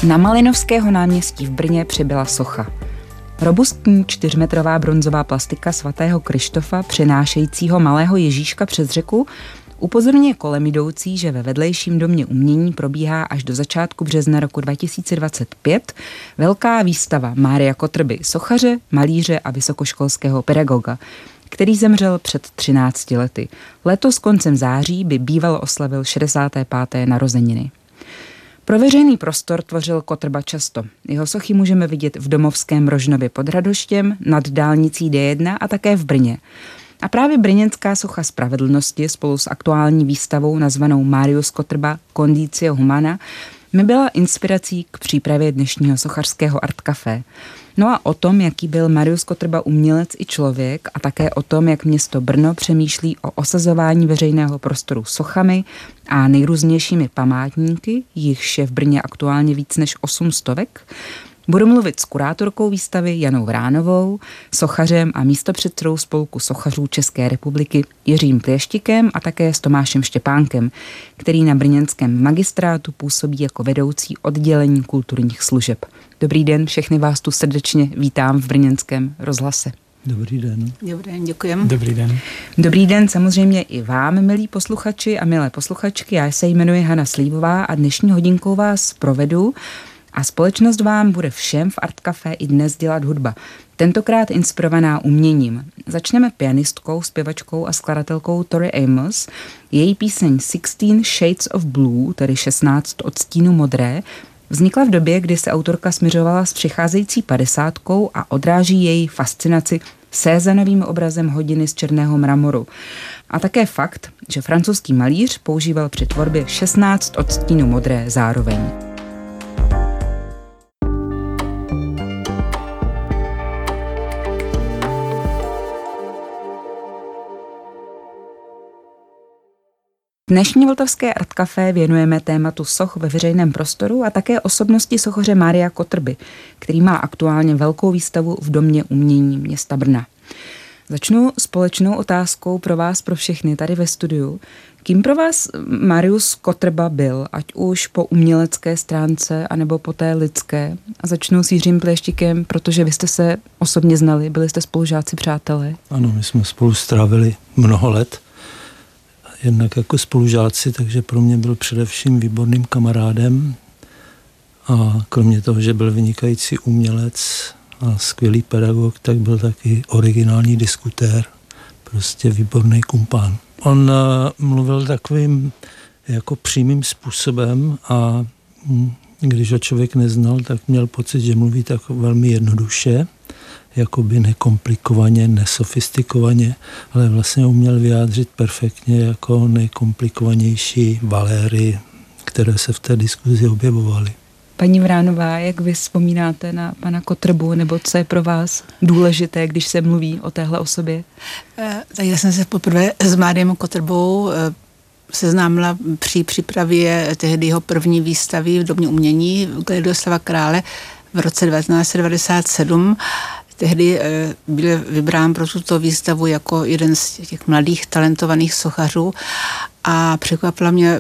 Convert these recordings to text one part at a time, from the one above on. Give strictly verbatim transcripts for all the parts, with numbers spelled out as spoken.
Na Malinovského náměstí v Brně přibyla socha. Robustní čtyřmetrová bronzová plastika svatého Kryštofa přenášejícího malého Ježíška přes řeku upozorňuje kolem jdoucí, že ve vedlejším domě umění probíhá až do začátku března roku dva tisíce dvacet pět velká výstava Mária Kotrby, sochaře, malíře a vysokoškolského pedagoga, který zemřel před třinácti lety. Letos koncem září by býval oslavil šedesáté páté narozeniny. Pro veřejný prostor tvořil Kotrba často. Jeho sochy můžeme vidět v domovském Rožnově pod Radoštěm, nad dálnicí D jedna a také v Brně. A právě brněnská socha spravedlnosti spolu s aktuální výstavou nazvanou Marius Kotrba Conditio Humana mi byla inspirací k přípravě dnešního sochařského Art Café. No a o tom, jaký byl Marius Kotrba umělec i člověk a také o tom, jak město Brno přemýšlí o osazování veřejného prostoru sochami a nejrůznějšími památníky, jichž je v Brně aktuálně víc než osm stovek, budu mluvit s kurátorkou výstavy Janou Vránovou, sochařem a místopředsedou Spolku sochařů České republiky Jiřím Plěštikem a také s Tomášem Štěpánkem, který na brněnském magistrátu působí jako vedoucí oddělení kulturních služeb. Dobrý den, všechny vás tu srdečně vítám v brněnském rozhlase. Dobrý den. Dobrý den, děkujeme. Dobrý den. Dobrý den samozřejmě i vám, milí posluchači a milé posluchačky. Já se jmenuji Hana Slívová a dnešní hodinkou vás provedu. A společnost vám bude všem v Art Café i dnes dělat hudba. Tentokrát inspirovaná uměním. Začneme pianistkou, zpěvačkou a skladatelkou Tori Amos. Její píseň Sixteen Shades of Blue, tedy šestnáct odstínů modré, vznikla v době, kdy se autorka smiřovala s přicházející padesátkou a odráží její fascinaci sézanovým obrazem hodiny z černého mramoru. A také fakt, že francouzský malíř používal při tvorbě šestnáct odstínů modré zároveň. Dnešní vltavské Art Café věnujeme tématu soch ve veřejném prostoru a také osobnosti sochaře Mária Kotrby, který má aktuálně velkou výstavu v Domě umění města Brna. Začnu společnou otázkou pro vás, pro všechny tady ve studiu. Kým pro vás Marius Kotrba byl, ať už po umělecké stránce, anebo po té lidské? A začnu s Jiřím Plěštikem, protože vy jste se osobně znali, byli jste spolužáci, přátelé. Ano, my jsme spolu strávili mnoho let. Jednak jako spolužáci, takže pro mě byl především výborným kamarádem a kromě toho, že byl vynikající umělec a skvělý pedagog, tak byl taky originální diskutér, prostě výborný kumpán. On mluvil takovým jako přímým způsobem a když ho člověk neznal, tak měl pocit, že mluví tak velmi jednoduše, jakoby nekomplikovaně, nesofistikovaně, ale vlastně uměl vyjádřit perfektně jako nejkomplikovanější valéry, které se v té diskuzi objevovaly. Paní Vránová, jak vy vzpomínáte na pana Kotrbu, nebo co je pro vás důležité, když se mluví o téhle osobě? Tak já jsem se poprvé s Máriem Kotrbou seznámila při přípravě tehdy jeho první výstavy v Domě umění Gledoslava Krále v roce devatenáct set devadesát sedm. Tehdy byl vybrán pro tuto výstavu jako jeden z těch mladých talentovaných sochařů a překvapila mě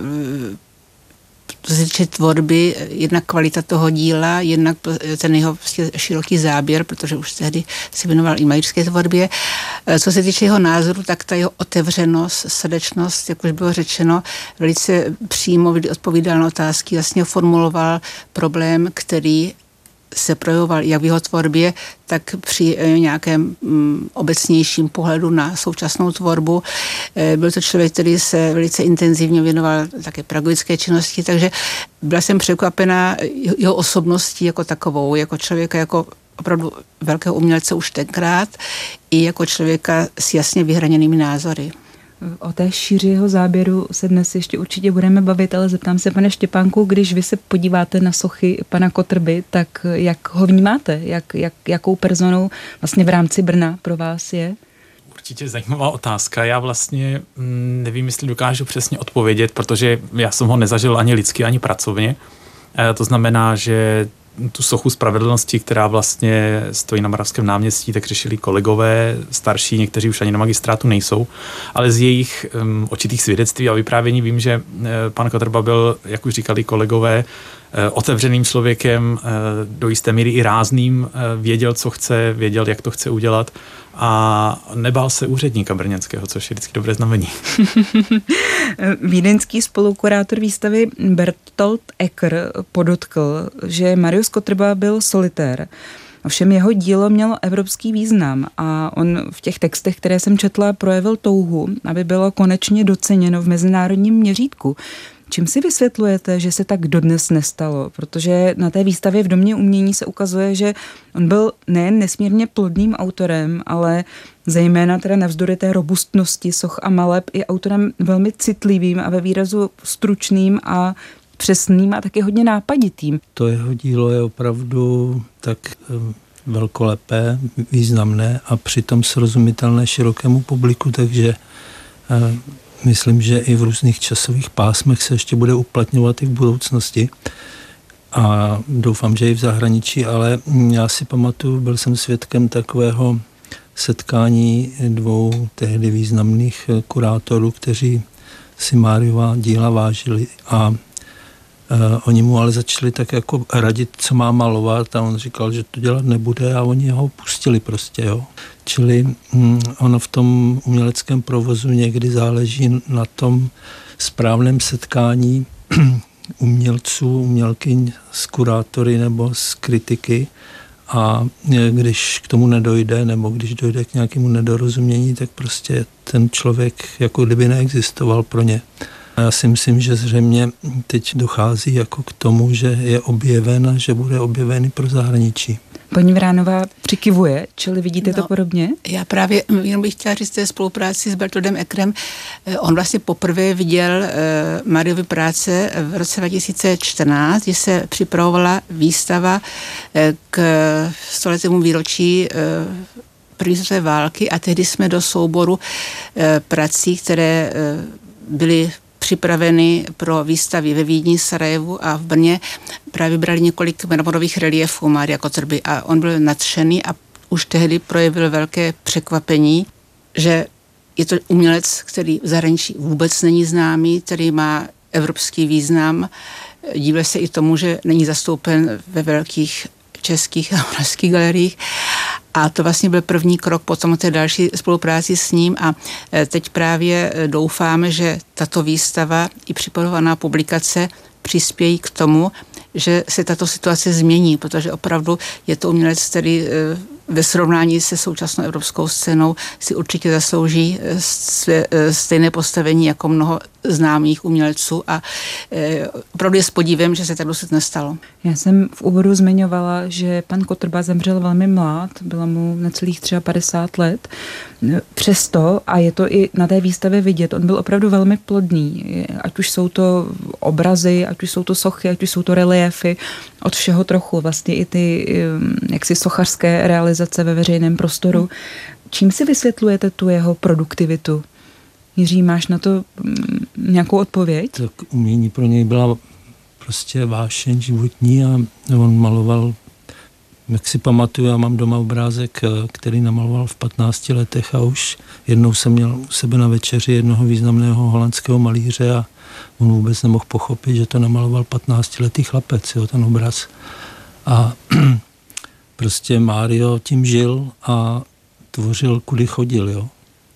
z tvorby jednak kvalita toho díla, jednak ten jeho široký záběr, protože už tehdy se věnoval i malířské tvorbě. Co se týče jeho názoru, tak ta jeho otevřenost, srdečnost, jak už bylo řečeno, velice přímo odpovídal na otázky, jasně formuloval problém, který se projevoval jak v jeho tvorbě, tak při nějakém mm, obecnějším pohledu na současnou tvorbu. Byl to člověk, který se velice intenzivně věnoval také pedagogické činnosti, takže byla jsem překvapená jeho osobností jako takovou, jako člověka, jako opravdu velkého umělce už tenkrát, i jako člověka s jasně vyhraněnými názory. O té šíři jeho záběru se dnes ještě určitě budeme bavit, ale zeptám se, pane Štěpánku, když vy se podíváte na sochy pana Kotrby, tak jak ho vnímáte? Jak, jak, jakou personou vlastně v rámci Brna pro vás je? Určitě zajímavá otázka. Já vlastně nevím, jestli dokážu přesně odpovědět, protože já jsem ho nezažil ani lidsky, ani pracovně. To znamená, že tu sochu spravedlnosti, která vlastně stojí na Moravském náměstí, tak řešili kolegové starší, někteří už ani na magistrátu nejsou, ale z jejich um, očitých svědectví a vyprávění vím, že uh, pan Kotrba byl, jak už říkali kolegové, otevřeným člověkem, do jisté míry i rázným, věděl, co chce, věděl, jak to chce udělat a nebál se úředníka brněnského, což je vždycky dobré znamení. Vídeňský spolukurátor výstavy Bertolt Ecker podotkl, že Marius Kotrba byl solitér. Ovšem jeho dílo mělo evropský význam a on v těch textech, které jsem četla, projevil touhu, aby bylo konečně doceněno v mezinárodním měřítku. Čím si vysvětlujete, že se tak dodnes nestalo? Protože na té výstavě v Domě umění se ukazuje, že on byl nejen nesmírně plodným autorem, ale zejména teda navzdory té robustnosti soch a maleb i autorem velmi citlivým a ve výrazu stručným a přesným a taky hodně nápaditým. To jeho dílo je opravdu tak velkolepé, významné a přitom srozumitelné širokému publiku, takže myslím, že i v různých časových pásmech se ještě bude uplatňovat i v budoucnosti a doufám, že i v zahraničí, ale já si pamatuju, byl jsem svědkem takového setkání dvou tehdy významných kurátorů, kteří si Mariova díla vážili a uh, oni mu ale začali tak jako radit, co má malovat a on říkal, že to dělat nebude a oni ho pustili prostě, jo. Čili um, ono v tom uměleckém provozu někdy záleží na tom správném setkání umělců, umělkyň s kurátory nebo s kritiky a když k tomu nedojde nebo když dojde k nějakému nedorozumění, tak prostě ten člověk jako kdyby neexistoval pro ně. A já si myslím, že zřejmě teď dochází jako k tomu, že je objeven a že bude objevený pro zahraničí. Paní Vránová přikivuje, čili vidíte no, to podobně? Já právě jenom bych chtěla říct té spolupráci s Bertoldem Eckerem. On vlastně poprvé viděl uh, Mariovy práce v roce dva tisíce čtrnáct, kdy se připravovala výstava uh, k stoletému výročí uh, první světové války a tehdy jsme do souboru uh, prací, které uh, byly připraveny pro výstavy ve Vídni, Sarajevu a v Brně, právě brali několik mramorových reliefů Maria Kotrby a on byl nadšený a už tehdy projevil velké překvapení, že je to umělec, který v zahraničí vůbec není známý, který má evropský význam. Dívil se i tomu, že není zastoupen ve velkých českých a moravských galeriích. A to vlastně byl první krok potom té další spolupráci s ním a teď právě doufáme, že tato výstava i připravovaná publikace přispějí k tomu, že se tato situace změní, protože opravdu je to umělec, který ve srovnání se současnou evropskou scénou si určitě zaslouží své, stejné postavení jako mnoho známých umělců a e, opravdu je s podívem, že se tak dosud nestalo. Já jsem v úvodu zmiňovala, že pan Kotrba zemřel velmi mlád, bylo mu necelých padesát tři let. Přesto, a je to i na té výstavě vidět, on byl opravdu velmi plodný. Ať už jsou to obrazy, ať už jsou to sochy, ať už jsou to reliéfy, od všeho trochu. Vlastně i ty jaksi sochařské realizace ve veřejném prostoru. Čím si vysvětlujete tu jeho produktivitu? Jiří, máš na to nějakou odpověď? Tak umění pro něj byla prostě vášeň životní a on maloval, jak si pamatuju, já mám doma obrázek, který namaloval v patnácti letech a už jednou jsem měl u sebe na večeři jednoho významného holandského malíře a on vůbec nemohl pochopit, že to namaloval patnáctiletý chlapec, jo, ten obraz. A prostě Mario tím žil a tvořil, kudy chodil, jo.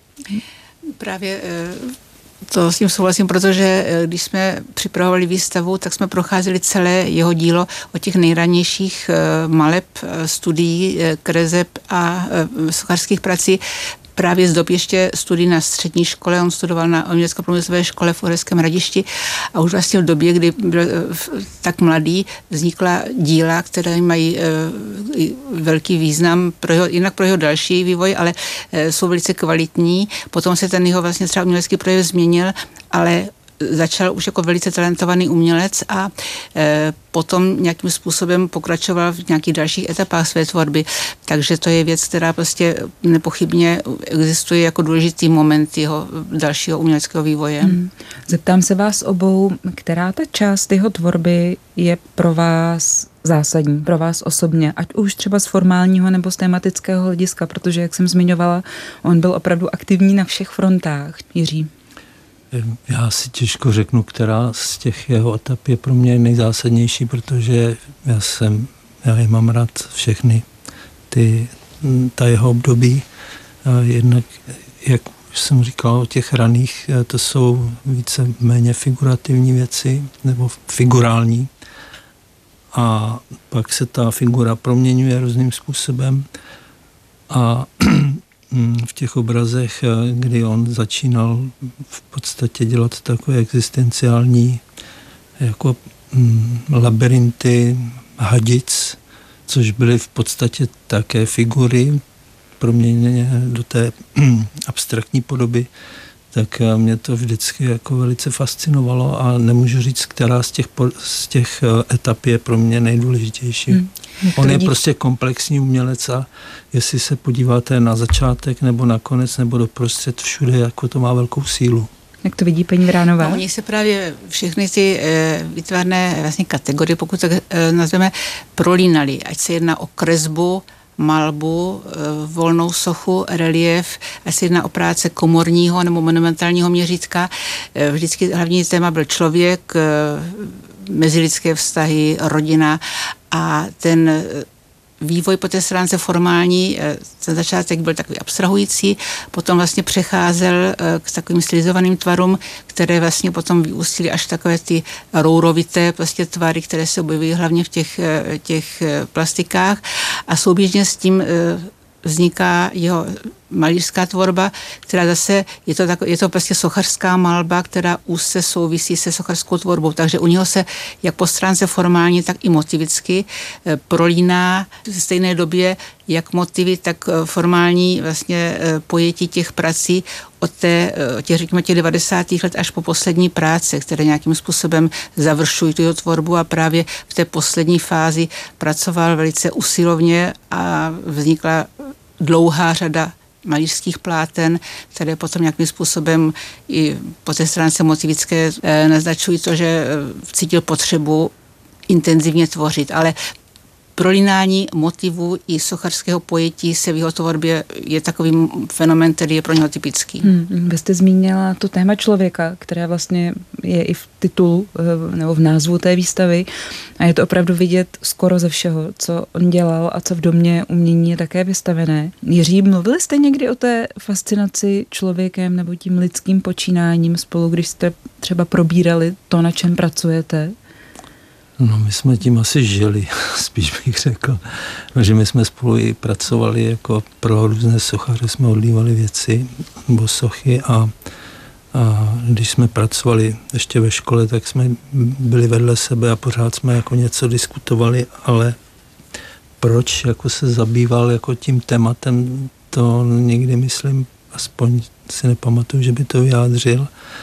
Právě to s tím souhlasím, protože když jsme připravovali výstavu, tak jsme procházeli celé jeho dílo od těch nejranějších maleb, studií, kreseb a sochařských prací, právě z dob ještě studií na střední škole, on studoval na umělecko-průmyslové škole v Uherském Hradišti a už vlastně v době, kdy byl tak mladý, vznikla díla, které mají velký význam pro jeho, jinak pro jeho další vývoj, ale jsou velice kvalitní. Potom se ten jeho vlastně třeba umělecký projev změnil, ale začal už jako velice talentovaný umělec a e, potom nějakým způsobem pokračoval v nějakých dalších etapách své tvorby. Takže to je věc, která prostě nepochybně existuje jako důležitý moment jeho dalšího uměleckého vývoje. Hmm. Zeptám se vás obou, která ta část jeho tvorby je pro vás zásadní, pro vás osobně, ať už třeba z formálního nebo z tematického hlediska, protože, jak jsem zmiňovala, on byl opravdu aktivní na všech frontách. Jiří? Já si těžko řeknu, která z těch jeho etap je pro mě nejzásadnější, protože já jsem, já je mám rád všechny ty, ta jeho období. Jednak, jak už jsem říkal o těch raných, to jsou více méně figurativní věci, nebo figurální. A pak se ta figura proměňuje různým způsobem. A v těch obrazech, kdy on začínal v podstatě dělat takové existenciální jako mm, labirinty hadic, což byly v podstatě také figury proměněné do té abstraktní podoby, tak mě to vždycky jako velice fascinovalo a nemůžu říct, která z těch, z těch etap je pro mě nejdůležitější. Hmm. On je prostě komplexní umělec a jestli se podíváte na začátek nebo na konec nebo doprostřed, všude jako to má velkou sílu. Jak to vidí paní Vránová? No, oni se právě všechny ty e, výtvarné vlastně kategorie, pokud tak e, nazveme, prolínali. Ať se jedná o kresbu, malbu, e, volnou sochu, relief, ať se jedná o práce komorního nebo monumentálního měřítka. E, vždycky hlavní téma byl člověk, e, mezilidské vztahy, rodina a ten vývoj po té stránce formální, ten začátek byl takový abstrahující, potom vlastně přecházel k takovým stylizovaným tvarům, které vlastně potom vyústily až takové ty rourovité prostě tvary, které se objevují hlavně v těch, těch plastikách a souběžně s tím vzniká jeho malířská tvorba, která zase, je to, tak, je to prostě sochařská malba, která úzce souvisí se sochařskou tvorbou, takže u něho se jak po stránce formální, tak i motivicky prolíná v stejné době jak motivy, tak formální vlastně pojetí těch prací od té, těch, řekněme, těch devadesátých let až po poslední práce, které nějakým způsobem završují tu jeho tvorbu a právě v té poslední fázi pracoval velice usilovně a vznikla dlouhá řada malířských pláten, které potom nějakým způsobem i po té stránce motivické e, naznačují to, že e, cítil potřebu intenzivně tvořit, ale prolínání motivů i sochařského pojetí se v jeho tvorbě je takový fenomén, který je pro něho typický. Hmm, vy jste zmínila to téma člověka, které vlastně je i v titulu nebo v názvu té výstavy a je to opravdu vidět skoro ze všeho, co on dělal a co v domě umění je také vystavené. Jiří, mluvili jste někdy o té fascinaci člověkem nebo tím lidským počínáním spolu, když jste třeba probírali to, na čem pracujete? No, my jsme tím asi žili, spíš bych řekl, že my jsme spolu i pracovali jako pro různé sochaře, jsme odlívali věci nebo sochy a, a když jsme pracovali ještě ve škole, tak jsme byli vedle sebe a pořád jsme jako něco diskutovali, ale proč jako se zabýval jako tím tématem, to někdy myslím, aspoň si nepamatuju, že by to vyjádřil,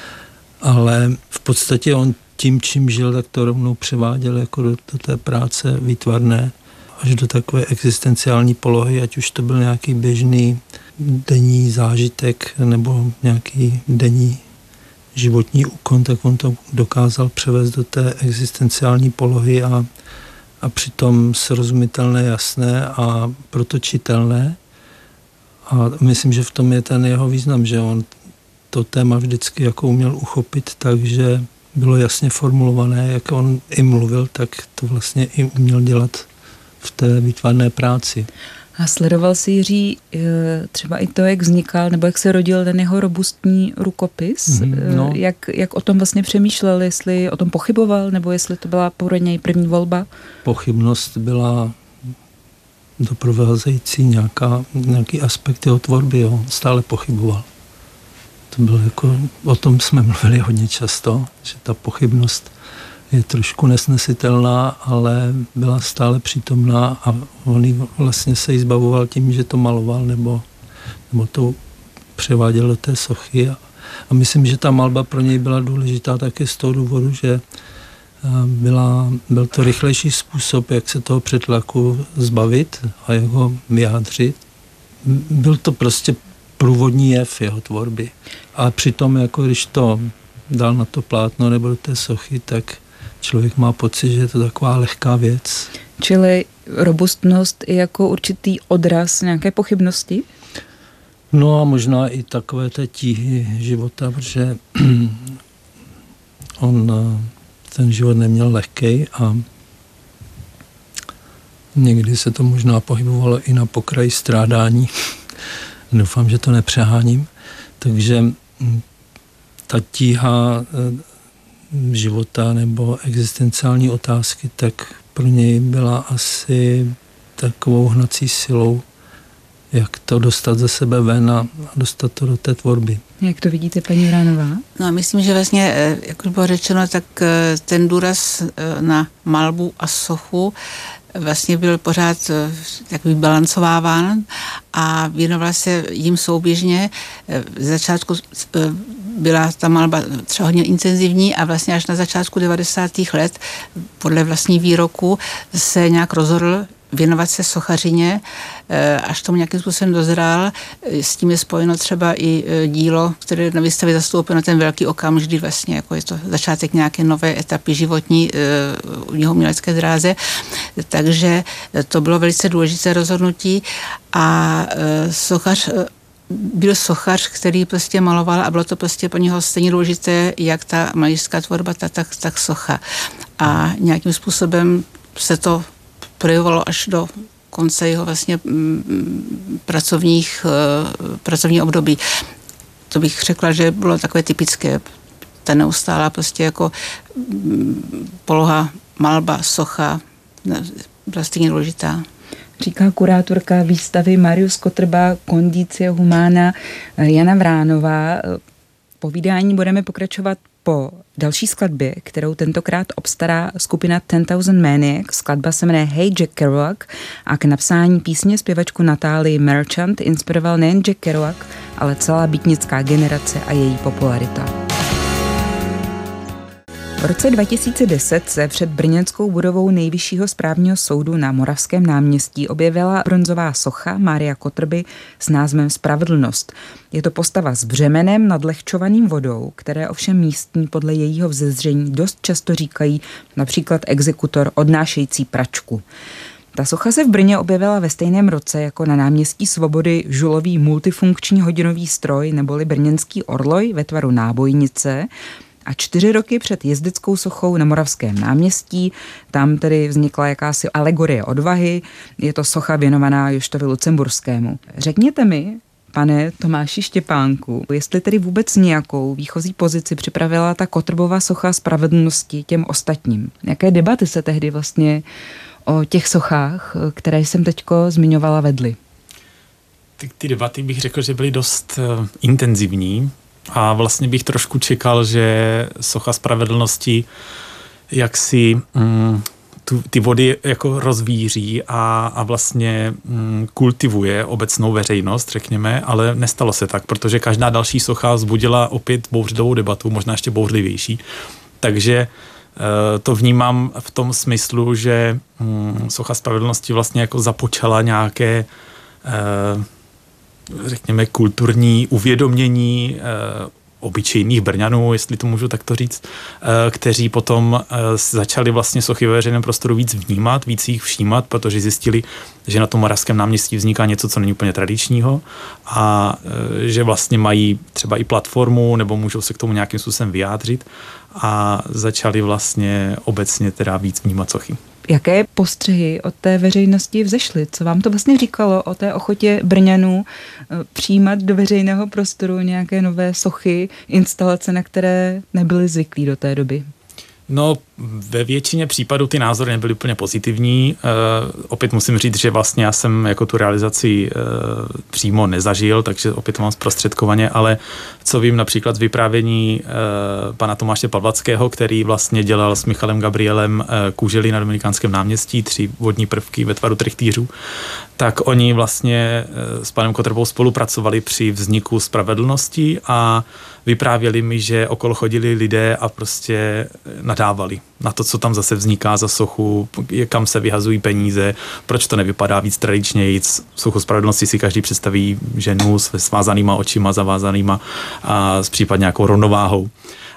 ale v podstatě on tím, čím žil, tak to rovnou převáděl jako do, do té práce výtvarné až do takové existenciální polohy, ať už to byl nějaký běžný denní zážitek nebo nějaký denní životní úkon, tak on to dokázal převést do té existenciální polohy a, a přitom srozumitelné, jasné a protočitelné. A myslím, že v tom je ten jeho význam, že on to téma vždycky jako uměl uchopit, takže bylo jasně formulované, jak on i mluvil, tak to vlastně i uměl dělat v té výtvarné práci. A sledoval si, Jiří, třeba i to, jak vznikal, nebo jak se rodil ten jeho robustní rukopis? Mm, no. jak, jak o tom vlastně přemýšlel, jestli o tom pochyboval, nebo jestli to byla pro něj první volba? Pochybnost byla doprovázející nějaká, nějaký aspekt jeho tvorby, jo. Stále pochyboval. To bylo jako, o tom jsme mluvili hodně často, že ta pochybnost je trošku nesnesitelná, ale byla stále přítomná a on vlastně se jí zbavoval tím, že to maloval nebo, nebo to převáděl do té sochy. A, a myslím, že ta malba pro něj byla důležitá také z toho důvodu, že byla, byl to rychlejší způsob, jak se toho přetlaku zbavit a jak ho vyjádřit. Byl to prostě průvodní jev jeho tvorby. A přitom, jako když to dal na to plátno nebo do té sochy, tak člověk má pocit, že je to taková lehká věc. Čili robustnost i jako určitý odraz nějaké pochybnosti? No a možná i takové té tíhy života, protože on ten život neměl lehkej a někdy se to možná pohybovalo i na pokraji strádání. Doufám, že to nepřeháním. Takže ta tíha života nebo existenciální otázky, tak pro něj byla asi takovou hnací silou, jak to dostat ze sebe ven a dostat to do té tvorby. Jak to vidíte, paní Vránová? No, myslím, že vlastně, jak už bylo řečeno, tak ten důraz na malbu a sochu vlastně byl pořád takový balancováván a věnoval se jim souběžně. V začátku byla ta malba třeba hodně intenzivní a vlastně až na začátku devadesátých let podle vlastní výroku se nějak rozhodl věnovat se sochařině, až tomu nějakým způsobem dozrál. S tím je spojeno třeba i dílo, které je na výstavě zastoupeno, ten velký okamžik, kdy vlastně jako je to začátek nějaké nové etapy životní u něho umělecké dráze. Takže to bylo velice důležité rozhodnutí a sochař byl sochař, který prostě maloval a bylo to prostě pro něho stejně důležité, jak ta malířská tvorba, tak, tak, tak socha. A nějakým způsobem se to projevovalo až do konce jeho vlastně pracovních, pracovní období. To bych řekla, že bylo takové typické. Ta neustálá prostě jako poloha malba, socha byla stejně důležitá. Říká kurátorka výstavy Marius Kotrba Condicio Humana Jana Vránová. Povídání budeme pokračovat po další skladbě, kterou tentokrát obstará skupina Ten Thousand Maniacs. Skladba se jmenuje Hey Jack Kerouac a k napsání písně zpěvačku Natálii Merchant inspiroval nejen Jack Kerouac, ale celá beatnická generace a její popularita. V roce dva tisíce deset se před brněnskou budovou Nejvyššího správního soudu na Moravském náměstí objevila bronzová socha Mária Kotrby s názvem Spravedlnost. Je to postava s břemenem nadlehčovaným vodou, které ovšem místní podle jejího vzezření dost často říkají například exekutor odnášející pračku. Ta socha se v Brně objevila ve stejném roce jako na náměstí Svobody žulový multifunkční hodinový stroj neboli brněnský orloj ve tvaru nábojnice. A čtyři roky před jezdeckou sochou na Moravském náměstí, tam tedy vznikla jakási alegorie odvahy, je to socha věnovaná Joštovi Lucemburskému. Řekněte mi, pane Tomáši Štěpánku, jestli tedy vůbec nějakou výchozí pozici připravila ta Kotrbova socha spravedlnosti těm ostatním. Jaké debaty se tehdy vlastně o těch sochách, které jsem teďko zmiňovala, vedly? Ty, ty debaty bych řekl, že byly dost uh, intenzivní. A vlastně bych trošku čekal, že socha spravedlnosti jak si mm, tu, ty vody jako rozvíří a, a vlastně mm, kultivuje obecnou veřejnost, řekněme, ale nestalo se tak, protože každá další socha vzbudila opět bouřlivou debatu, možná ještě bouřlivější. Takže e, to vnímám v tom smyslu, že mm, socha spravedlnosti vlastně jako započala nějaké e, řekněme, kulturní uvědomění eh, obyčejných Brňanů, jestli to můžu takto říct, eh, kteří potom eh, začali vlastně sochy ve veřejném prostoru víc vnímat, víc jich všímat, protože zjistili, že na tom Moravském náměstí vzniká něco, co není úplně tradičního a eh, že vlastně mají třeba i platformu nebo můžou se k tomu nějakým způsobem vyjádřit a začali vlastně obecně teda víc vnímat sochy. Jaké postřehy od té veřejnosti vzešly? Co vám to vlastně říkalo o té ochotě Brňanů přijímat do veřejného prostoru nějaké nové sochy, instalace, na které nebyli zvyklí do té doby? No, ve většině případů ty názory nebyly úplně pozitivní. E, opět musím říct, že vlastně já jsem jako tu realizaci e, přímo nezažil, takže opět to mám zprostředkovaně, ale co vím například z vyprávění e, pana Tomáše Pavlackého, který vlastně dělal s Michalem Gabrielem e, kužely na Dominikánském náměstí, tři vodní prvky ve tvaru trychtýřů, tak oni vlastně e, s panem Kotrbou spolupracovali při vzniku spravedlnosti a vyprávěli mi, že okolo chodili lidé a prostě nadávali na to, co tam zase vzniká za sochu, kam se vyhazují peníze, proč to nevypadá víc tradičněji. Sochu spravedlnosti si každý představí ženu s svázanýma očima, zavázanýma a s případně nějakou rovnováhou.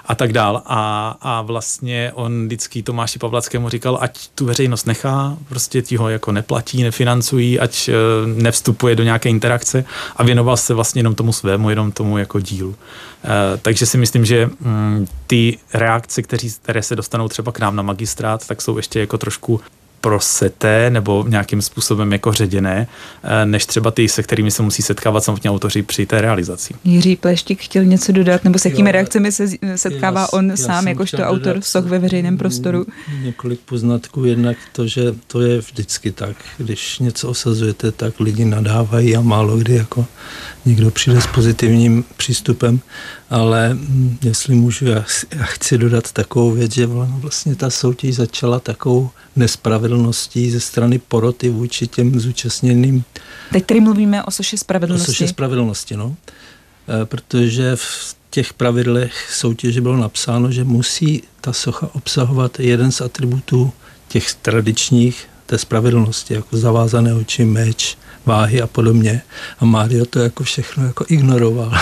a tak dál. A, a vlastně on vždycky Tomáši Pavlackému říkal, ať tu veřejnost nechá, prostě ti ho jako neplatí, nefinancují, ať uh, nevstupuje do nějaké interakce a věnoval se vlastně jenom tomu svému, jenom tomu jako dílu. Uh, takže si myslím, že um, ty reakce, kteří, které se dostanou třeba k nám na magistrát, tak jsou ještě jako trošku proseté nebo nějakým způsobem jako ředěné, než třeba ty, se kterými se musí setkávat samotní autoři při té realizaci. Jiří Pleštík chtěl něco dodat, nebo s jakými jo, reakcemi se setkává já, on já sám, jakožto autor soch ve veřejném prostoru? Několik poznatků, jednak to, že to je vždycky tak, když něco osazujete, tak lidi nadávají a málo kdy jako někdo přijde s pozitivním přístupem, ale jestli můžu, já, já chci dodat takovou věc, že vlastně ta soutěž začala takovou nespravedlností ze strany poroty vůči těm zúčastněným. Teď tady mluvíme o soše spravedlnosti. O soše spravedlnosti, no. E, protože v těch pravidlech soutěže bylo napsáno, že musí ta socha obsahovat jeden z atributů těch tradičních té spravedlnosti, jako zavázané oči, meč, váhy a podobně. A Mário to jako všechno jako ignoroval.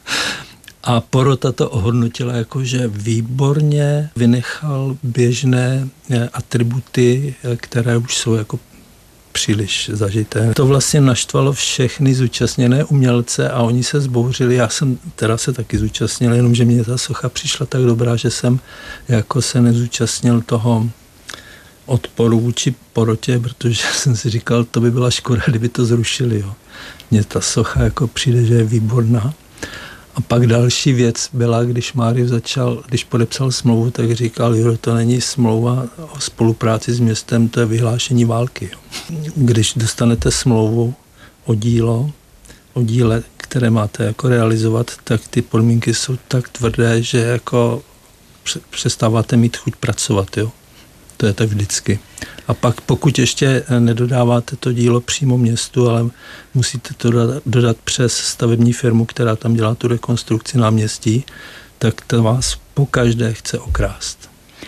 A porota to ohodnotila jako, že výborně vynechal běžné atributy, které už jsou jako příliš zažité. To vlastně naštvalo všechny zúčastněné umělce a oni se zbouřili. Já jsem teda se taky zúčastnil, jenomže mě ta socha přišla tak dobrá, že jsem jako se nezúčastnil toho odporu vůči porotě, protože jsem si říkal, to by byla škoda, kdyby to zrušili. Jo. Mně ta socha jako přijde, že je výborná. A pak další věc byla, když Mário začal, když podepsal smlouvu, tak říkal, jo, to není smlouva o spolupráci s městem, to je vyhlášení války. Jo. Když dostanete smlouvu o dílo, o díle, které máte jako realizovat, tak ty podmínky jsou tak tvrdé, že jako přestáváte mít chuť pracovat, jo. To je tak vždycky. A pak pokud ještě nedodáváte to dílo přímo městu, ale musíte to dodat, dodat přes stavební firmu, která tam dělá tu rekonstrukci náměstí, tak to vás pokaždé chce okrást.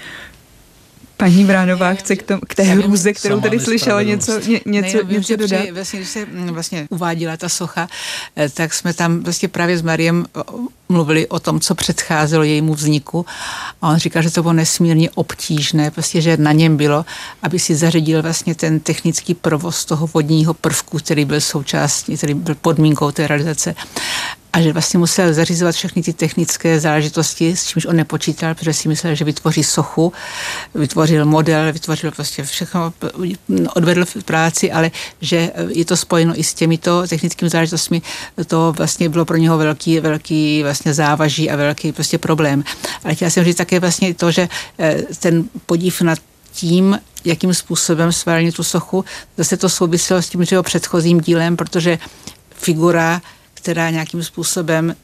Paní Vránová chce k, tom, k té hrůze, kterou tady slyšela, něco, ně, něco, ne, něco dodat. Při, vlastně, když se vlastně uváděla ta socha, tak jsme tam vlastně právě s Mariem mluvili o tom, co předcházelo jejímu vzniku. A on říkal, že to bylo nesmírně obtížné, prostě, že na něm bylo, aby si zařídil vlastně ten technický provoz toho vodního prvku, který byl součástí, který byl podmínkou té realizace. A že vlastně musel zařizovat všechny ty technické záležitosti, s čímž on nepočítal, protože si myslel, že vytvoří sochu, vytvořil model, vytvořil prostě všechno, odvedl v práci, ale že je to spojeno i s těmito technickými záležitostmi, to vlastně bylo pro něho velký, velký vlastně závaží a velký prostě problém. Ale chtěla jsem říct také vlastně to, že ten podív nad tím, jakým způsobem stvárnil tu sochu, zase to souviselo s tím jeho předchozím dílem, protože figura, která nějakým způsobem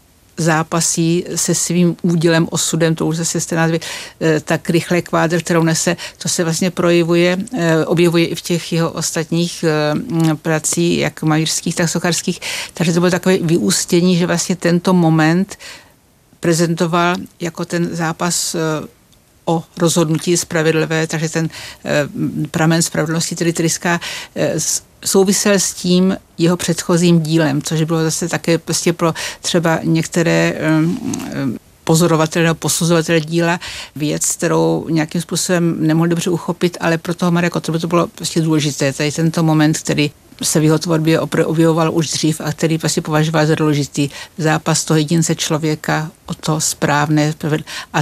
zápasí se svým údělem, osudem, to už zase jste nazvali, tak rychle kvádr, kterou nese, to se vlastně projevuje, objevuje i v těch jeho ostatních prací, jak malířských, tak sochařských. Takže to bylo takové vyústění, že vlastně tento moment prezentoval jako ten zápas o rozhodnutí spravedlivé, takže ten pramen spravedlnosti, tedy tryská, souvisel s tím jeho předchozím dílem, což bylo zase také prostě pro třeba některé pozorovatele nebo posuzovatele díla věc, kterou nějakým způsobem nemohl dobře uchopit, ale pro toho Maria Kotrbu to bylo prostě důležité. Tady tento moment, který se v jeho tvorbě objevoval už dřív a který prostě považoval za důležitý zápas toho jedince člověka o to správné a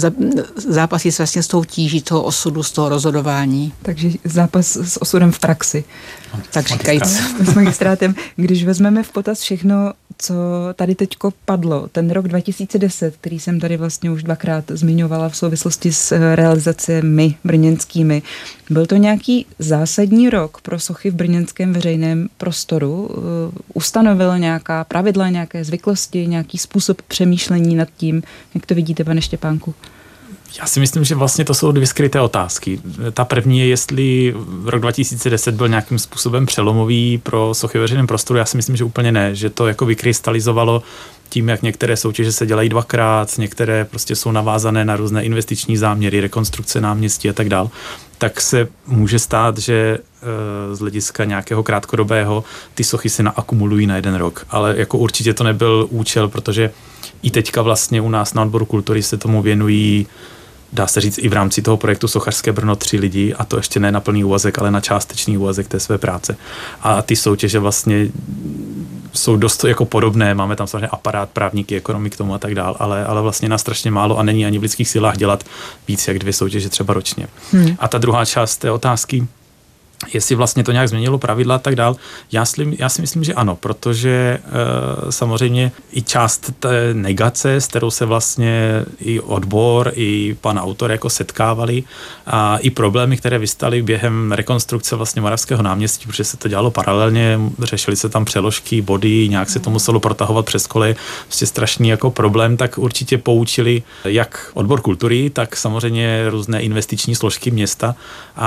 zápasí se vlastně s tou tíží toho osudu, z toho rozhodování. Takže zápas s osudem v praxi. Tak říkajíc. S magistrátem. Když vezmeme v potaz všechno, co tady teďko padlo, ten rok dva tisíce deset, který jsem tady vlastně už dvakrát zmiňovala v souvislosti s realizacemi brněnskými, byl to nějaký zásadní rok pro sochy v brněnském veřejném prostoru? Ustanovil nějaká pravidla, nějaké zvyklosti, nějaký způsob přemýšlení nad tím? Jak to vidíte, pane Štěpánku? Já si myslím, že vlastně to jsou dvě skryté otázky. Ta první je, jestli rok dva tisíce deset byl nějakým způsobem přelomový pro sochy ve veřejném prostoru. Já si myslím, že úplně ne, že to jako vykrystalizovalo tím, jak některé soutěže se dělají dvakrát, některé prostě jsou navázané na různé investiční záměry, rekonstrukce náměstí a tak dál, tak se může stát, že z hlediska nějakého krátkodobého ty sochy se naakumulují na jeden rok. Ale jako určitě to nebyl účel, protože i teďka vlastně u nás na odboru kultury se tomu věnují, dá se říct, i v rámci toho projektu Sochařské Brno tři lidi, a to ještě ne na plný úvazek, ale na částečný úvazek té své práce. A ty soutěže vlastně jsou dost jako podobné, máme tam samozřejmě aparát, právníky, ekonomii k tomu a tak dál, ale, ale vlastně na strašně málo a není ani v lidských silách dělat víc jak dvě soutěže třeba ročně. Hmm. A ta druhá část té otázky, jestli vlastně to nějak změnilo pravidla a tak dál. Já si, já si myslím, že ano, protože e, samozřejmě i část té negace, s kterou se vlastně i odbor, i pan autor jako setkávali, a i problémy, které vystaly během rekonstrukce vlastně Moravského náměstí, protože se to dělalo paralelně, řešily se tam přeložky, body, nějak se to muselo protahovat přes koleje, prostě strašný jako problém, tak určitě poučili jak odbor kultury, tak samozřejmě různé investiční složky města,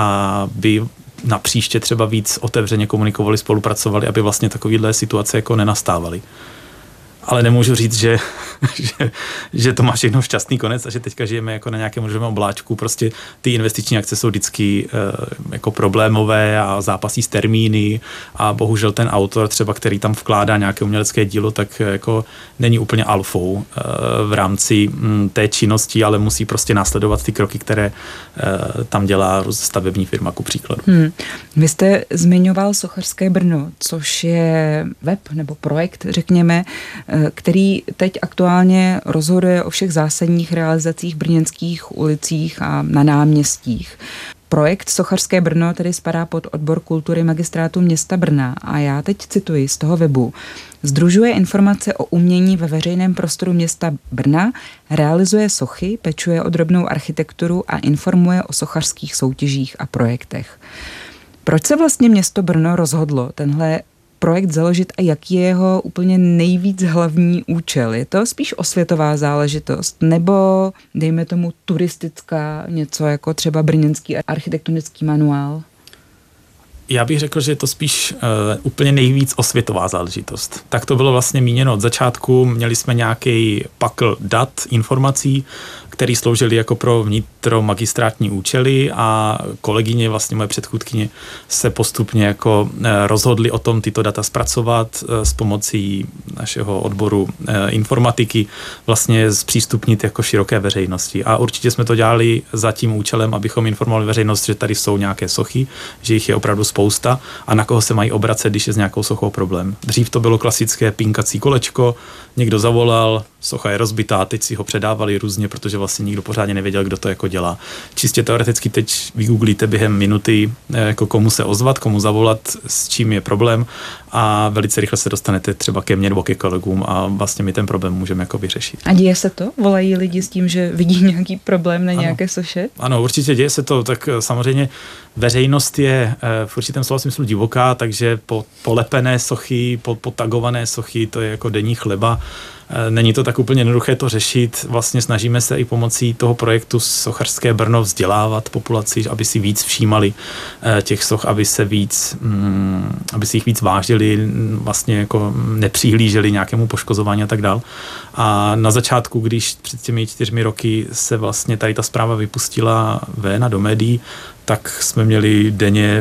aby na příště třeba víc otevřeně komunikovali, spolupracovali, aby vlastně takovýhle situace jako nenastávaly. Ale nemůžu říct, že, že, že to má všechno šťastný konec a že teďka žijeme jako na nějakém možném obláčku. Prostě ty investiční akce jsou vždycky e, jako problémové a zápasí s termíny a bohužel ten autor třeba, který tam vkládá nějaké umělecké dílo, tak jako není úplně alfou e, v rámci m, té činnosti, ale musí prostě následovat ty kroky, které e, tam dělá stavební firma, ku příkladu. Hmm. Vy jste zmiňoval Sochařské Brno, což je web nebo projekt, řekněme, který teď aktuálně rozhoduje o všech zásadních realizacích v brněnských ulicích a na náměstích. Projekt Sochařské Brno tedy spadá pod odbor kultury Magistrátu města Brna a já teď cituji z toho webu. Sdružuje informace o umění ve veřejném prostoru města Brna, realizuje sochy, pečuje o drobnou architekturu a informuje o sochařských soutěžích a projektech. Proč se vlastně město Brno rozhodlo tenhle projekt založit a jaký je jeho úplně nejvíc hlavní účel? Je to spíš osvětová záležitost nebo dejme tomu turistická, něco jako třeba brněnský architektonický manuál? Já bych řekl, že je to spíš uh, úplně nejvíc osvětová záležitost. Tak to bylo vlastně míněno od začátku. Měli jsme nějaký pakl dat, informací, který sloužili jako pro vnitromagistrátní účely a kolegyně, vlastně moje předchůdkyně, se postupně jako rozhodli o tom tyto data zpracovat s pomocí našeho odboru informatiky, vlastně zpřístupnit jako široké veřejnosti. A určitě jsme to dělali za tím účelem, abychom informovali veřejnost, že tady jsou nějaké sochy, že jich je opravdu spousta a na koho se mají obracet, když je s nějakou sochou problém. Dřív to bylo klasické pinkací kolečko, někdo zavolal, socha je rozbitá, teď si ho předávali různě, protože vlastně nikdo pořádně nevěděl, kdo to jako dělá. Čistě teoreticky teď vygooglíte během minuty, jako komu se ozvat, komu zavolat, s čím je problém a velice rychle se dostanete třeba ke mně nebo ke kolegům a vlastně my ten problém můžeme jako vyřešit. A děje se to? Volají lidi s tím, že vidí nějaký problém na ano. nějaké soše? Ano, určitě děje se to, tak samozřejmě veřejnost je v určitém slova smyslu divoká, takže po polepené sochy, po potagované sochy, to je jako denní chleba. Není to tak úplně jednoduché to řešit. Vlastně snažíme se i pomocí toho projektu Sochařské Brno vzdělávat populaci, aby si víc všímali těch soch, aby se víc, aby si jich víc vážili, vlastně jako nepřihlíželi nějakému poškozování a tak dál. A na začátku, když před těmi čtyřmi roky se vlastně tady ta zpráva vypustila ven a do médií, tak jsme měli denně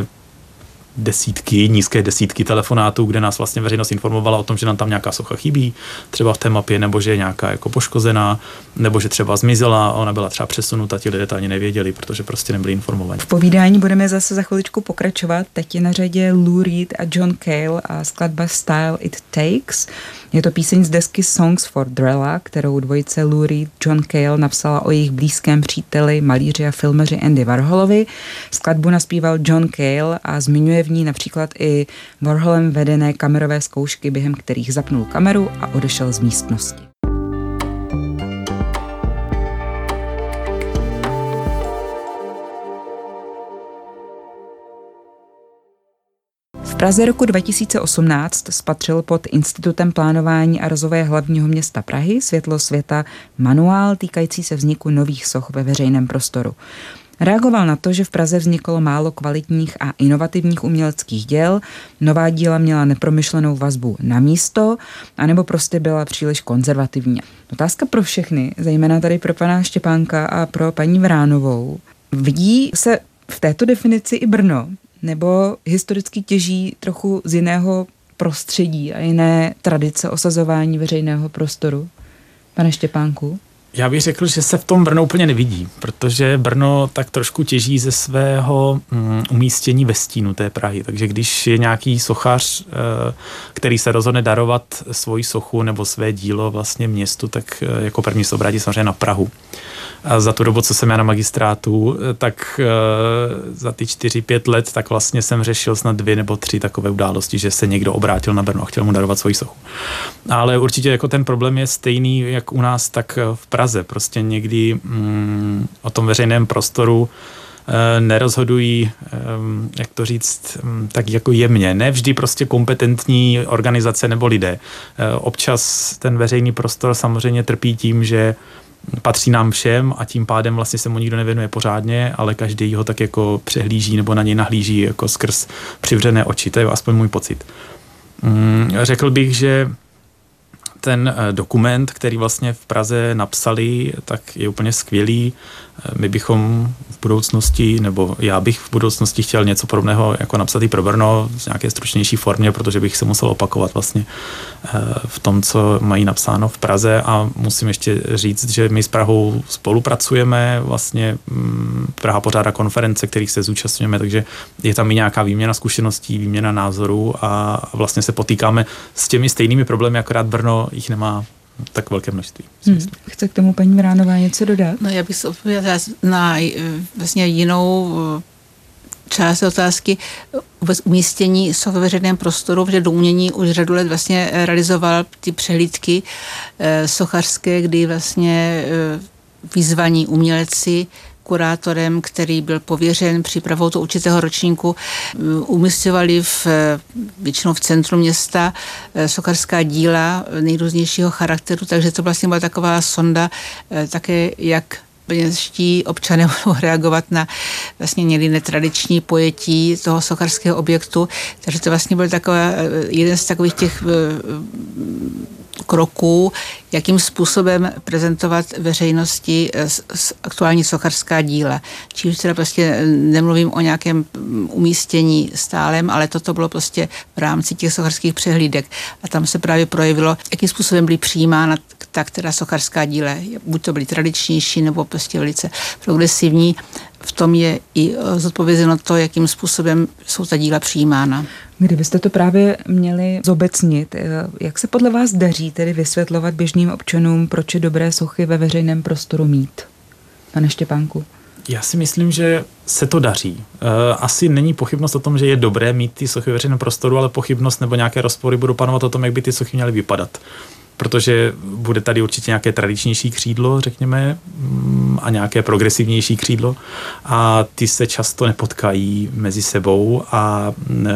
desítky, nízké desítky telefonátů, kde nás vlastně veřejnost informovala o tom, že nám tam nějaká socha chybí, třeba v té mapě, nebo že je nějaká jako poškozená, nebo že třeba zmizela, ona byla třeba přesunuta, ti lidé to ani nevěděli, protože prostě nebyli informovaní. V povídání budeme zase za chviličku pokračovat. Teď je na řadě Lou Reed a John Cale a skladba Style It Takes. Je to píseň z desky Songs for Drella, kterou dvojice Lou Reed, John Cale napsala o jejich blízkém příteli, malíři a filmaři Andy Warholovi. Skladbu naspíval John Cale a zmiňuje v ní například i Warholem vedené kamerové zkoušky, během kterých zapnul kameru a odešel z místnosti. V Praze roku dva tisíce osmnáct spatřil pod Institutem plánování a rozvoje hlavního města Prahy Světlo světa manuál týkající se vzniku nových soch ve veřejném prostoru. Reagoval na to, že v Praze vzniklo málo kvalitních a inovativních uměleckých děl, nová díla měla nepromyšlenou vazbu na místo, anebo prostě byla příliš konzervativní. Otázka pro všechny, zejména tady pro pana Štěpánka a pro paní Vránovou. Vidí se v této definici i Brno, nebo historicky těží trochu z jiného prostředí a jiné tradice osazování veřejného prostoru? Pane Štěpánku? Já bych řekl, že se v tom Brno úplně nevidí, protože Brno tak trošku těží ze svého um, umístění ve stínu té Prahy. Takže když je nějaký sochař, uh, který se rozhodne darovat svoji sochu nebo své dílo vlastně městu, tak uh, jako první se obrátí samozřejmě na Prahu. A za tu dobu, co jsem já na magistrátu, tak uh, za ty čtyři, pět let, tak vlastně jsem řešil snad dvě nebo tři takové události, že se někdo obrátil na Brno a chtěl mu darovat svoji sochu. Ale určitě jako ten problém je stejný jak u nás, tak v Praze. Prostě někdy mm, o tom veřejném prostoru e, nerozhodují, e, jak to říct, m, tak jako jemně. Ne vždy prostě kompetentní organizace nebo lidé. E, občas ten veřejný prostor samozřejmě trpí tím, že patří nám všem a tím pádem vlastně se mu nikdo nevěnuje pořádně, ale každý ho tak jako přehlíží nebo na něj nahlíží jako skrz přivřené oči. To je aspoň můj pocit. Mm, řekl bych, že ten dokument, který vlastně v Praze napsali, tak je úplně skvělý. My bychom v budoucnosti, nebo já bych v budoucnosti chtěl něco podobného jako napsat i pro Brno v nějaké stručnější formě, protože bych se musel opakovat vlastně v tom, co mají napsáno v Praze a musím ještě říct, že my s Prahou spolupracujeme, vlastně Praha pořádá konference, kterých se zúčastňujeme, takže je tam i nějaká výměna zkušeností, výměna názorů a vlastně se potýkáme s těmi stejnými problémy, akorát Brno jich nemá tak velké množství. Hmm. Chce k tomu paní Vránová něco dodat? No, já bych se odpověděla na vlastně jinou část otázky, vůbec umístění soch ve veřejném prostoru, protože do umění už řadu let vlastně realizoval ty přehlídky sochařské, kdy vlastně vyzvaní umělci kurátorem, který byl pověřen přípravou toho určitého ročníku, umísťovali v, většinou v centru města sochařská díla nejrůznějšího charakteru, takže to vlastně byla taková sonda také, jak brněnští občané budou reagovat na vlastně někdy netradiční pojetí toho sochařského objektu. Takže to vlastně byl taková, jeden z takových těch kroků, jakým způsobem prezentovat veřejnosti aktuální sochařská díla. Čímž teda prostě nemluvím o nějakém umístění stálem, ale toto bylo prostě v rámci těch sochařských přehlídek. A tam se právě projevilo, jakým způsobem byly přijímána ta která sochařská díla. Buď to byly tradičnější, nebo prostě velice progresivní. V tom je i zodpovězeno to, jakým způsobem jsou ta díla přijímána. Kdybyste to právě měli zobecnit, jak se podle vás daří tedy vysvětlovat běžným občanům, proč je dobré sochy ve veřejném prostoru mít? Pane Štěpánku. Já si myslím, že se to daří. Asi není pochybnost o tom, že je dobré mít ty sochy ve veřejném prostoru, ale pochybnost nebo nějaké rozpory budou panovat o tom, jak by ty sochy měly vypadat. Protože bude tady určitě nějaké tradičnější křídlo, řekněme, a nějaké progresivnější křídlo a ty se často nepotkají mezi sebou a e,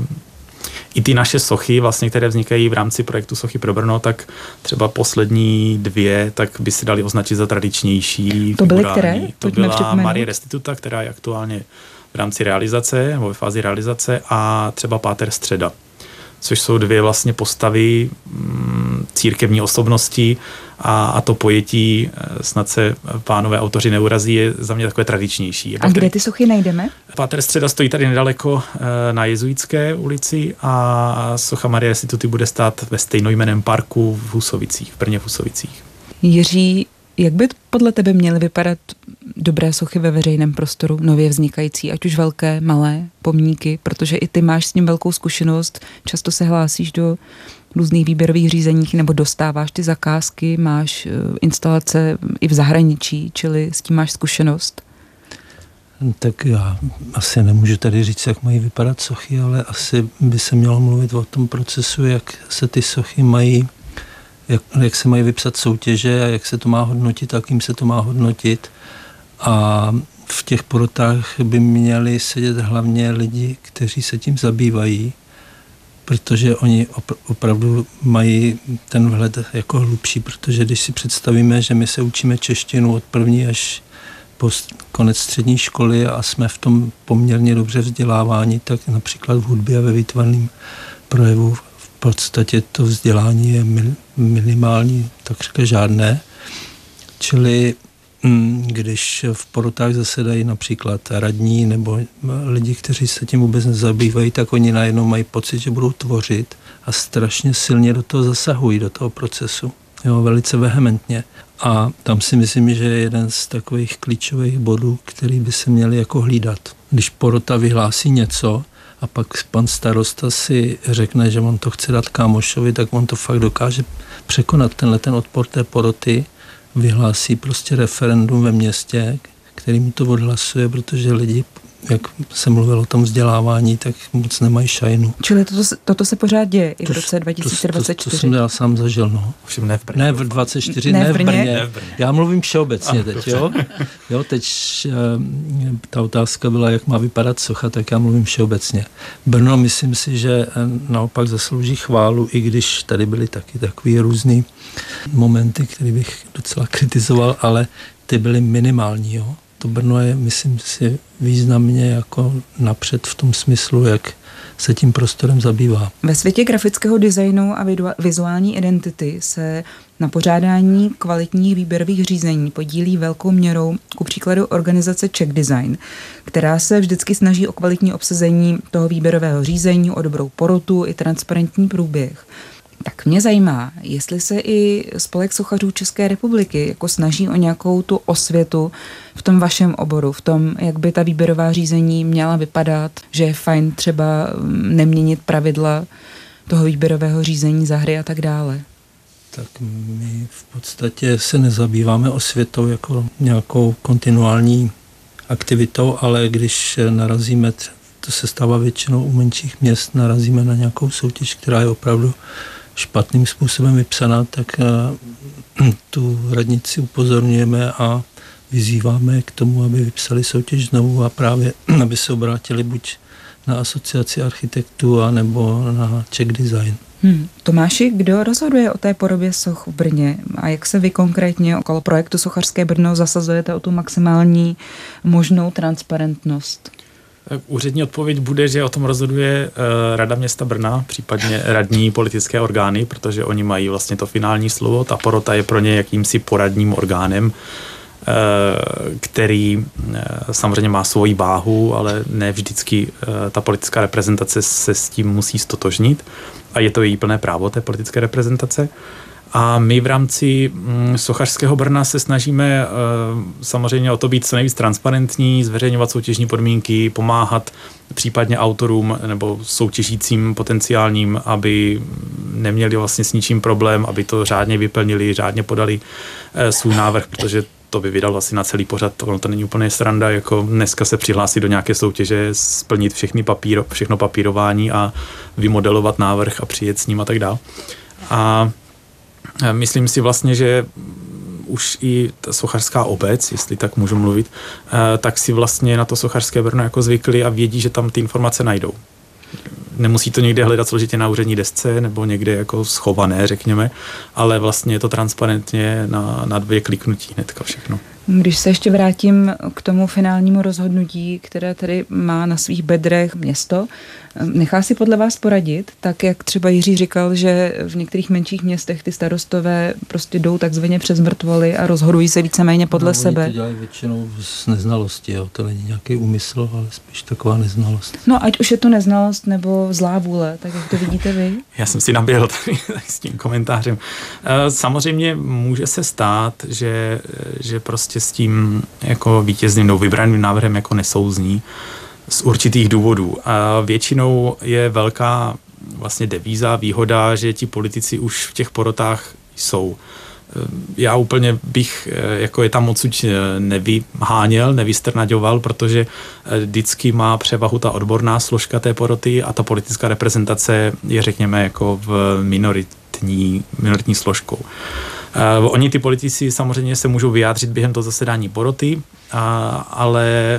i ty naše sochy, vlastně, které vznikají v rámci projektu Sochy pro Brno, tak třeba poslední dvě, tak by se dali označit za tradičnější. To byly které? To byla Marie Restituta, která je aktuálně v rámci realizace, nebo ve fázi realizace a třeba Páter Středa, což jsou dvě vlastně postavy mm, církevní osobnosti a, a to pojetí, snad se pánové autoři neurazí, je za mě takové tradičnější. A kde ty sochy najdeme? Páter Středa stojí tady nedaleko na Jezuitské ulici a socha Marie Restituty bude stát ve stejnojmenném parku v Husovicích, v Brně v Husovicích. Jiří, jak by podle tebe měly vypadat dobré sochy ve veřejném prostoru, nově vznikající, ať už velké, malé pomníky, protože i ty máš s ním velkou zkušenost, často se hlásíš do různých výběrových řízeních nebo dostáváš ty zakázky, máš instalace i v zahraničí, čili s tím máš zkušenost? Tak já asi nemůžu tady říct, jak mají vypadat sochy, ale asi by se mělo mluvit o tom procesu, jak se ty sochy mají, jak, jak se mají vypsat soutěže a jak se to má hodnotit a kým se to má hodnotit. A v těch porotách by měli sedět hlavně lidi, kteří se tím zabývají, protože oni opravdu mají ten vhled jako hlubší, protože když si představíme, že my se učíme češtinu od první až po konec střední školy a jsme v tom poměrně dobře vzděláváni, tak například v hudbě a ve výtvarném projevu v podstatě to vzdělání je minimální, takřka žádné. Čili když v porotách zasedají například radní nebo lidi, kteří se tím vůbec nezabývají, tak oni najednou mají pocit, že budou tvořit a strašně silně do toho zasahují, do toho procesu. jo, velice vehementně. A tam si myslím, že je jeden z takových klíčových bodů, který by se měli jako hlídat. Když porota vyhlásí něco a pak pan starosta si řekne, že on to chce dát kámošovi, tak on to fakt dokáže překonat. Tenhle ten odpor té poroty vyhlásí prostě referendum ve městě, který mu to odhlasuje, protože lidi, jak se mluvilo o tom vzdělávání, tak moc nemají šajnu. Čili toto, toto se pořád děje i v to, roce dva tisíce dvacet čtyři. To, to, to jsem já sám zažil, no. Všem ne v Brně. Ne v dvacet čtyři, ne, ne, v Brně. v Brně. Ne v Brně. Já mluvím všeobecně ah, teď, jo. Jo, teď ta otázka byla, jak má vypadat socha, tak já mluvím všeobecně. Brno, myslím si, že naopak zaslouží chválu, i když tady byly taky takový různý momenty, které bych docela kritizoval, ale ty byly minimální, jo. To Brno je, myslím si, významně jako napřed v tom smyslu, jak se tím prostorem zabývá. Ve světě grafického designu a vizuální identity se na pořádání kvalitních výběrových řízení podílí velkou měrou ku příkladu organizace Czech Design, která se vždycky snaží o kvalitní obsazení toho výběrového řízení, o dobrou porotu i transparentní průběh. Tak mě zajímá, jestli se i Spolek sochařů České republiky jako snaží o nějakou tu osvětu v tom vašem oboru, v tom, jak by ta výběrová řízení měla vypadat, že je fajn třeba neměnit pravidla toho výběrového řízení za hry a tak dále. Tak my v podstatě se nezabýváme osvětou jako nějakou kontinuální aktivitou, ale když narazíme, to se stává většinou u menších měst, narazíme na nějakou soutěž, která je opravdu špatným způsobem vypsaná, tak tu radnici upozorňujeme a vyzýváme k tomu, aby vypsali soutěž znovu a právě aby se obrátili buď na asociaci architektů a nebo na Czech Design. Hmm. Tomáši, kdo rozhoduje o té podobě soch v Brně a jak se vy konkrétně okolo projektu Sochařské Brno zasazujete o tu maximální možnou transparentnost? Úřední odpověď bude, že o tom rozhoduje uh, Rada města Brna, případně radní politické orgány, protože oni mají vlastně to finální slovo. Ta porota je pro ně jakýmsi poradním orgánem, uh, který uh, samozřejmě má svoji váhu, ale ne vždycky uh, ta politická reprezentace se s tím musí stotožnit a je to její plné právo té politické reprezentace. A my v rámci mm, Sochařského Brna se snažíme uh, samozřejmě o to být co nejvíc transparentní, zveřejňovat soutěžní podmínky, pomáhat případně autorům nebo soutěžícím potenciálním, aby neměli vlastně s ničím problém, aby to řádně vyplnili, řádně podali uh, svůj návrh, protože to by vydal vlastně na celý pořad. Ono to není úplně sranda, jako dneska se přihlásit do nějaké soutěže, splnit všechny papíro, všechno papírování a vymodelovat návrh a přijet s ním a tak dále. A myslím si vlastně, že už i ta sochařská obec, jestli tak můžu mluvit, tak si vlastně na to Sochařské Brno jako zvykli a vědí, že tam ty informace najdou. Nemusí to někde hledat složitě na úřední desce nebo někde jako schované, řekněme, ale vlastně je to transparentně na, na dvě kliknutí hnedka všechno. Když se ještě vrátím k tomu finálnímu rozhodnutí, které tedy má na svých bedrech město, nechá si podle vás poradit, tak jak třeba Jiří říkal, že v některých menších městech ty starostové prostě jdou takzvaně přes mrtvoly a rozhodují se víceméně podle no, sebe. Oni to dělají většinou z neznalosti, jo. To není nějaký úmysl, ale spíš taková neznalost. No ať už je to neznalost nebo zlá vůle, tak jak to vidíte vy? Já jsem si naběhl tady, tady s tím komentářem. Samozřejmě může se stát, že, že prostě s tím jako vítězným nebo vybraným návrhem jako nesouzní z určitých důvodů. A většinou je velká vlastně devíza, výhoda, že ti politici už v těch porotách jsou. Já úplně bych jako je tam odsud nevyháněl, nevystrnaďoval, protože vždycky má převahu ta odborná složka té poroty a ta politická reprezentace je, řekněme, jako v minoritní, minoritní složkou. Uh, oni, ty politici, samozřejmě se můžou vyjádřit během toho zasedání poroty, uh, ale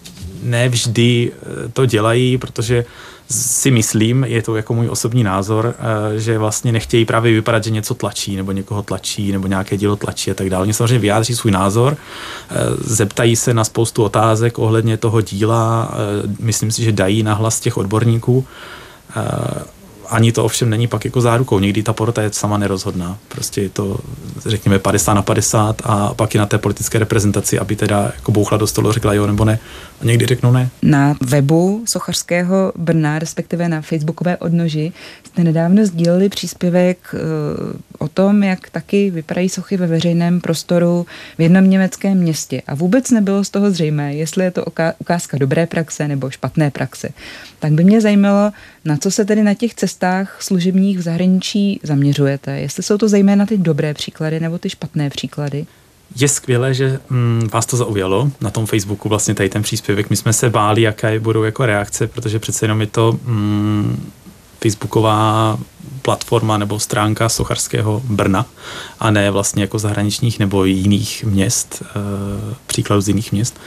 ne vždy to dělají, protože si myslím, je to jako můj osobní názor, uh, že vlastně nechtějí právě vypadat, že něco tlačí, nebo někoho tlačí, nebo nějaké dílo tlačí a tak dále. Oni samozřejmě vyjádří svůj názor, uh, zeptají se na spoustu otázek ohledně toho díla, uh, myslím si, že dají nahlas těch odborníků, uh, ani to ovšem není pak jako zárukou. Někdy ta porota je sama nerozhodná. Prostě je to, řekněme, padesát na padesát a pak je na té politické reprezentaci, aby teda jako bouchla do stolu, řekla jo nebo ne. A někdy řeknou ne. Na webu Sochařského Brna, respektive na facebookové odnoži, jste nedávno sdíleli příspěvek o tom, jak taky vypadají sochy ve veřejném prostoru v jednom německém městě. A vůbec nebylo z toho zřejmé, jestli je to ukázka dobré praxe nebo špatné praxe. Tak by mě zajímalo, na co se tedy na těch cestách služebních v zahraničí zaměřujete. Jestli jsou to zejména ty dobré příklady nebo ty špatné příklady. Je skvělé, že mm, vás to zaujalo na tom Facebooku, vlastně tady ten příspěvek. My jsme se báli, jaké budou jako reakce, protože přece jenom je to mm, facebooková platforma nebo stránka Sochařského Brna a ne vlastně jako zahraničních nebo jiných měst, e, příkladů z jiných měst.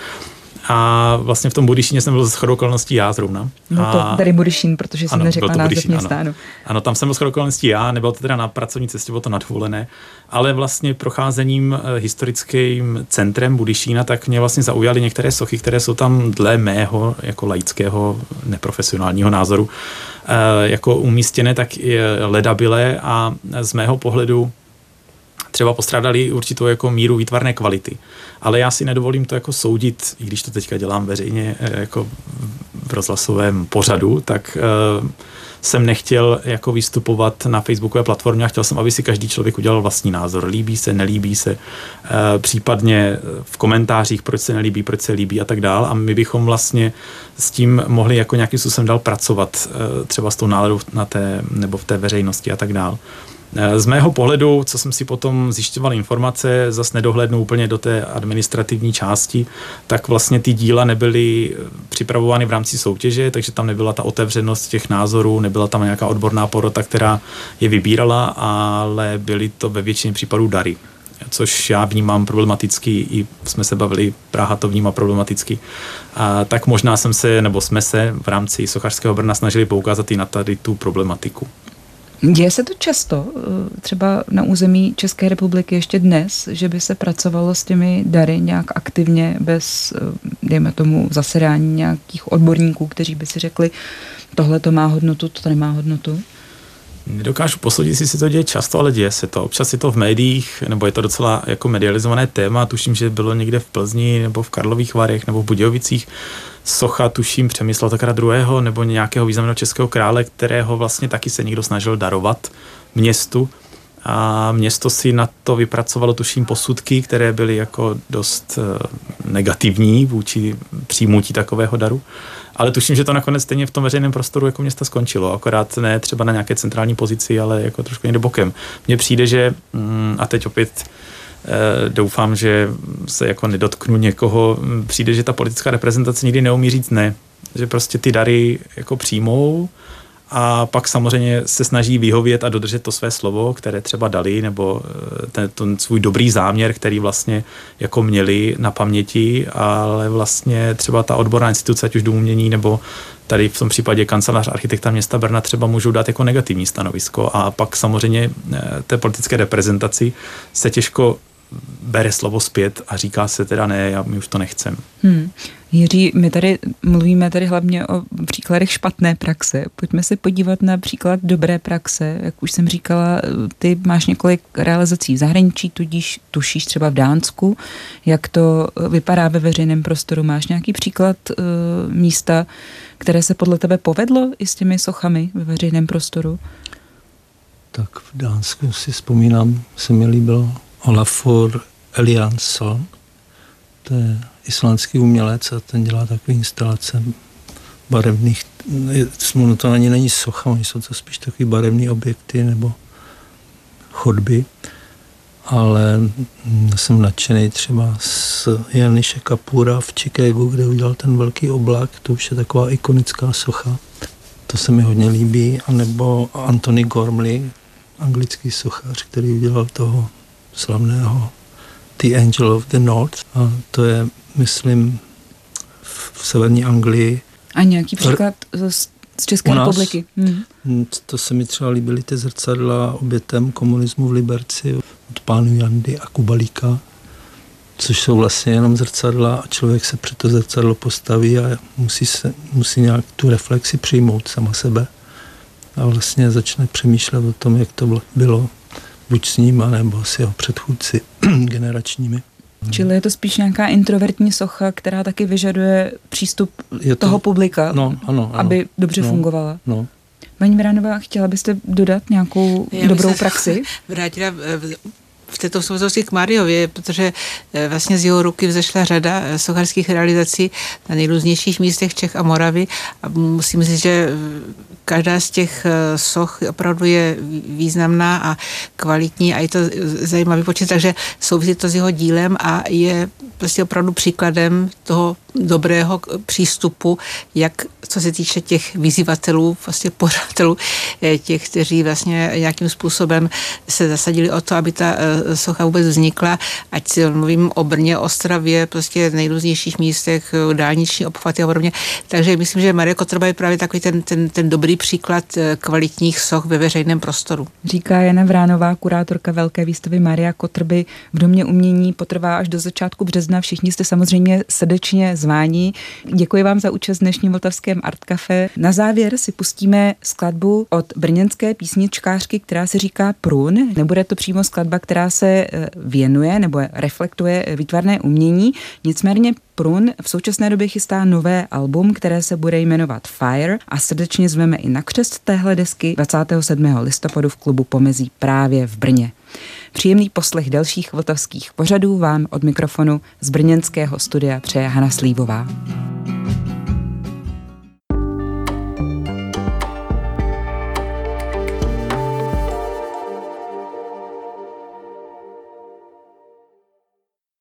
A vlastně v tom Budyšíně jsem byl shodou okolností já zrovna. No to tady Budyšín, protože jsem neřekla název města. Ano. ano, tam jsem byl shodou okolností já, nebylo to teda na pracovní cestě, bylo to na dovolené, ale vlastně procházením historickým centrem Budyšína, tak mě vlastně zaujaly některé sochy, které jsou tam dle mého jako laického neprofesionálního názoru jako umístěné tak ledabilé a z mého pohledu třeba postrádali určitou jako míru výtvarné kvality. Ale já si nedovolím to jako soudit, i když to teďka dělám veřejně jako v rozhlasovém pořadu, tak uh, jsem nechtěl jako vystupovat na facebookové platformě a chtěl jsem, aby si každý člověk udělal vlastní názor. Líbí se, nelíbí se, uh, případně v komentářích, proč se nelíbí, proč se líbí a tak dál. A my bychom vlastně s tím mohli jako nějakým způsobem dál pracovat, uh, třeba s tou náladou na té, nebo v té veřejnosti a tak dál. Z mého pohledu, co jsem si potom zjišťoval informace, zas nedohlédnu úplně do té administrativní části, tak vlastně ty díla nebyly připravovány v rámci soutěže, takže tam nebyla ta otevřenost těch názorů, nebyla tam nějaká odborná porota, která je vybírala, ale byly to ve většině případů dary, což já vnímám problematicky, i jsme se bavili, Praha to vnímá problematicky. A tak možná jsem se, nebo jsme se v rámci Sochařského Brna snažili poukázat i na tady tu problematiku. Děje se to často, třeba na území České republiky ještě dnes, že by se pracovalo s těmi dary nějak aktivně bez, dejme tomu, zasedání nějakých odborníků, kteří by si řekli, tohle to má hodnotu, to nemá hodnotu? Nedokážu posoudit, jestli se to děje často, ale děje se to. Občas je to v médiích, nebo je to docela jako medializované téma. Tuším, že bylo někde v Plzni, nebo v Karlových Varech, nebo v Budějovicích socha, tuším, Přemysla Otakara druhého. nebo nějakého významného českého krále, kterého vlastně taky se někdo snažil darovat městu. A město si na to vypracovalo, tuším, posudky, které byly jako dost negativní vůči přijmutí takového daru. Ale tuším, že to nakonec stejně v tom veřejném prostoru jako města skončilo, akorát ne třeba na nějaké centrální pozici, ale jako trošku někde bokem. Mně přijde, že, a teď opět e, doufám, že se jako nedotknu někoho, přijde, že ta politická reprezentace nikdy neumí říct ne, že prostě ty dary jako přijmou a pak samozřejmě se snaží vyhovět a dodržet to své slovo, které třeba dali, nebo ten, ten svůj dobrý záměr, který vlastně jako měli na paměti, ale vlastně třeba ta odborná instituce, ať už Dům umění, nebo tady v tom případě kancelář architekta města Brna třeba můžou dát jako negativní stanovisko a pak samozřejmě té politické reprezentaci se těžko bere slovo zpět a říká se teda ne, já, my už to nechcem. Hmm. Jiří, my tady mluvíme tady hlavně o příkladech špatné praxe. Pojďme se podívat na příklad dobré praxe. Jak už jsem říkala, ty máš několik realizací v zahraničí, tudíž tušíš třeba v Dánsku, jak to vypadá ve veřejném prostoru. Máš nějaký příklad uh, místa, které se podle tebe povedlo i s těmi sochami ve veřejném prostoru? Tak v Dánsku si vzpomínám, se mi líbil Olafur Eliasson, to je islandský umělec a ten dělá takové instalace barevných, ono to ani není socha, oni jsou to spíš takový barevný objekty nebo chodby, ale jsem nadšený třeba z Janiše Kapura v Chicagu, kde udělal ten velký oblak, to už je taková ikonická socha, to se mi hodně líbí, anebo Anthony Gormley, anglický sochař, který udělal toho slavného The Angel of the North. A to je, myslím, v severní Anglii. A nějaký příklad z, z České republiky? Hmm. To se mi třeba líbily ty zrcadla obětem komunismu v Liberci od pánu Jandy a Kubalíka, což jsou vlastně jenom zrcadla a člověk se před to zrcadlo postaví a musí, se, musí nějak tu reflexi přijmout sama sebe. a vlastně začne přemýšlet o tom, jak to bylo buď s ním, nebo s jeho předchůdci generačními. Čili je to spíš nějaká introvertní socha, která taky vyžaduje přístup to, toho publika, no, ano, ano, aby dobře no, fungovala. No. Paní Vránová, chtěla byste dodat nějakou Já dobrou praxi? Vrátila v, v této souvislosti k Mariovi, protože vlastně z jeho ruky vzešla řada sochařských realizací na nejrůznějších místech Čech a Moravy a musím říct, že každá z těch soch opravdu je významná a kvalitní a je to zajímavý počet, takže souvisí to s jeho dílem a je prostě opravdu příkladem toho dobrého přístupu, jak co se týče těch vyzývatelů, vlastně pořadatelů, těch, kteří vlastně nějakým způsobem se zasadili o to, aby ta socha vůbec vznikla, ať si mluvím o Brně, Ostravě, prostě v nejrůznějších místech, dálniční obchvaty a podobně. Takže myslím, že Marie Kotrba je právě takový ten, ten, ten dobrý příklad kvalitních soch ve veřejném prostoru. Říká Jana Vránová, kurátorka velké výstavy Maria Kotrby v Domě umění, potrvá až do začátku března. Všichni jste samozřejmě srdečně zváni. Děkuji vám za účast v dnešním Vltavském Art Café. Na závěr si pustíme skladbu od brněnské písničkářky, která se říká Prun. Nebude to přímo skladba, která se věnuje nebo reflektuje výtvarné umění. Nicméně Prun v současné době chystá nové album, které se bude jmenovat Fire a srdečně zveme i na křest téhle desky dvacátého sedmého listopadu v klubu Pomezí právě v Brně. Příjemný poslech dalších vltavských pořadů vám od mikrofonu z brněnského studia přeje Hana Slívová.